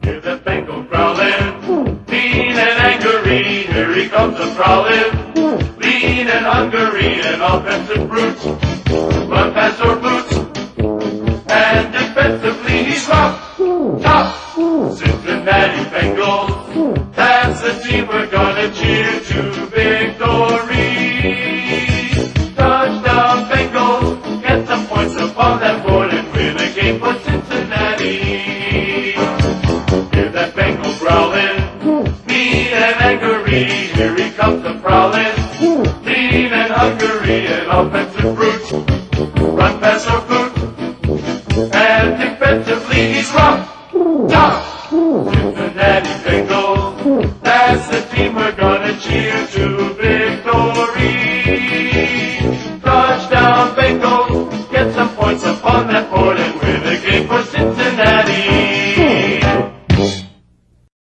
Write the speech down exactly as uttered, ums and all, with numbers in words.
Hear the Bengal growling, mean and angry. Here he comes a prowling, lean and hungry, an offensive brute. Run past our boots, and defensively he's rough, tough. Cincinnati Bengals, that's the team we're gonna cheer to victory. Touchdown Bengals, get some points upon that board and win a game for Cincinnati. Hear that Bengal growling, mean and angry. Here he comes a prowling, lean and hungry, an offensive brute. Run past our foot, and defensively he's rough, tough. Cincinnati Bengals.